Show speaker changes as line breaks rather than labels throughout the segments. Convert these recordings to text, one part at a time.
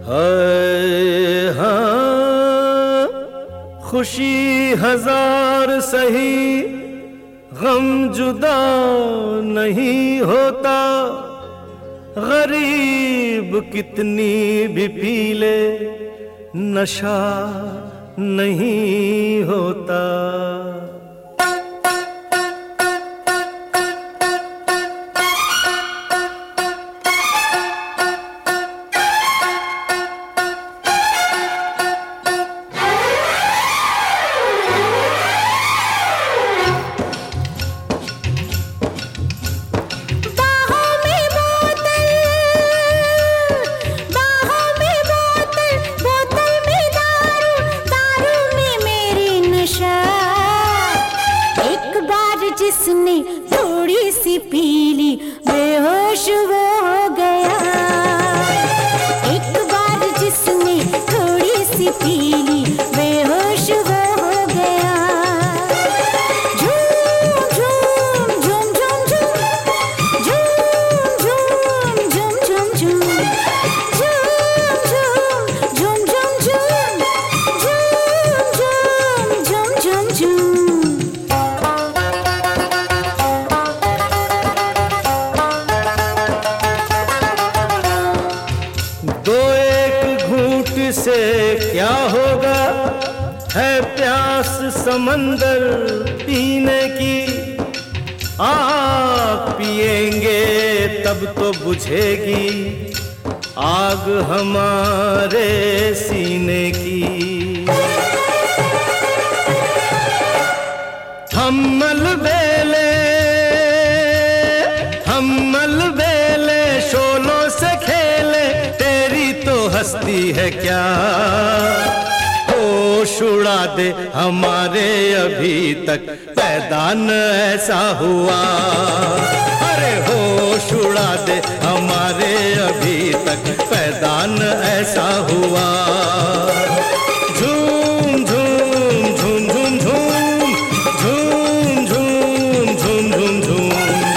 हाय हाँ, खुशी हजार सही, गम जुदा नहीं होता। गरीब कितनी भी पी ले, नशा नहीं होता।
जिसने थोड़ी सी पीली बेहोश वो हो गया। एक बार जिसने थोड़ी सी पीली बेहोश वो हो गया। झूम झूम झूम झूम झूम झूम झूम झूम झूम झूम झूम झूम झूम झूम झूम झूम।
दो एक घूंट से क्या होगा, है प्यास समंदर पीने की। आग पिएंगे तब तो बुझेगी आग हमारे सीने की। हम मलबेले शोलों से खेले, तेरी तो हस्ती है क्या। होश उड़ा दे हमारे, अभी तक पैदा न ऐसा हुआ। अरे होश उड़ा दे हमारे, अभी तक पैदा न ऐसा हुआ। झूम झूम झूम झूम झूम झूम झूम झूम झूम झूम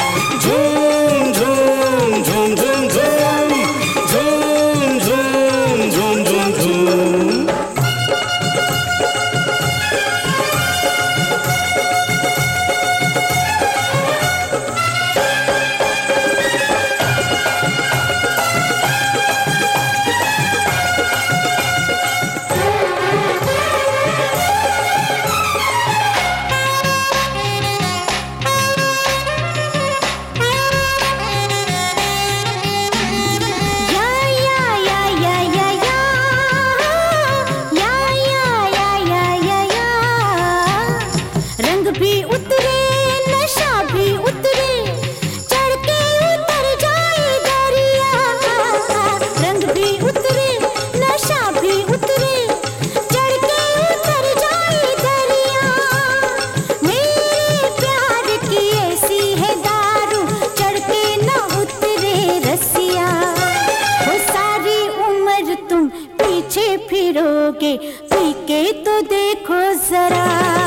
फिरोगे पी के तो देखो जरा।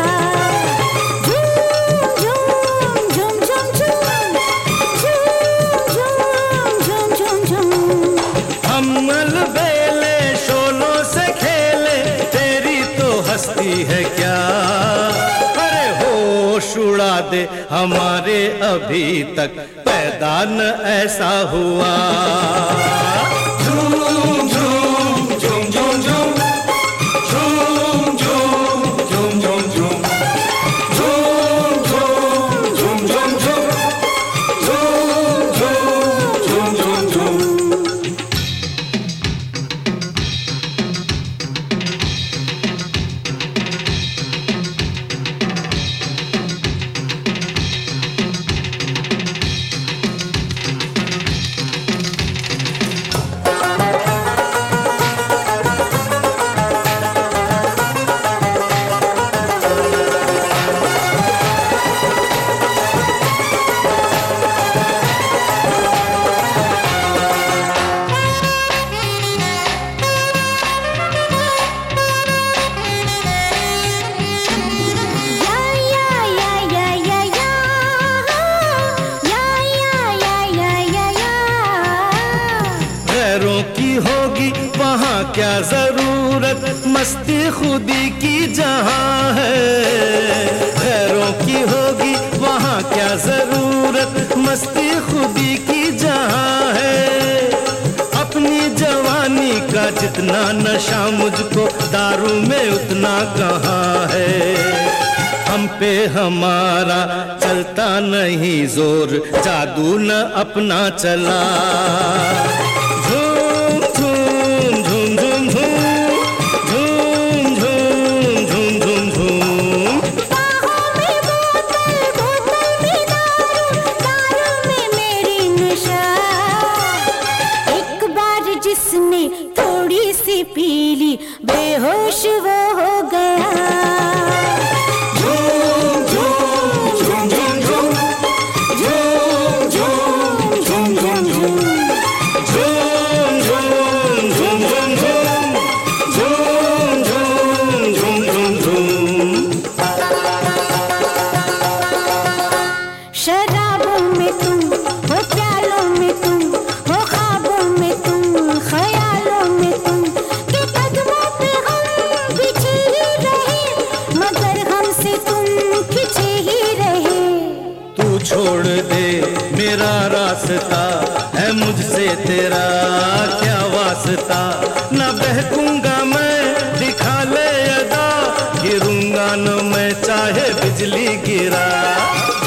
झूम झूम झूम झूम झूम झूम।
हम मलबेले शोलों से खेले, तेरी तो हस्ती है क्या। अरे होश उड़ा दे हमारे, अभी तक पैदा न ऐसा हुआ। वहाँ क्या जरूरत मस्ती खुदी की जहाँ है। गैरों की होगी वहाँ क्या जरूरत मस्ती खुदी की जहाँ है। अपनी जवानी का जितना नशा मुझको दारू में उतना कहाँ है। हम पे हमारा चलता नहीं जोर, जादू न अपना चला। झूम झूम झूम झूम झूम झूम झूम झूम झूम झूम।
बाहों में बोतल, बोतल में दारू, दारू में मेरी नशा। एक बार जिसने थोड़ी सी पी ली बेहोश वो हो गया। शराबों में तुम हो, प्यालों में तुम हो, ख्वाबों में तुम, ख्यालों में तुम, के कदमों पे हम पीछे ही रहे, मगर हमसे तुम खींचे ही रहे।
तू छोड़ दे मेरा रास्ता है मुझसे तेरा क्या वास्ता। न बहकूंगा मैं दिखा ले अदा, गिरूंगा न मैं चाहे बिजली गिरा।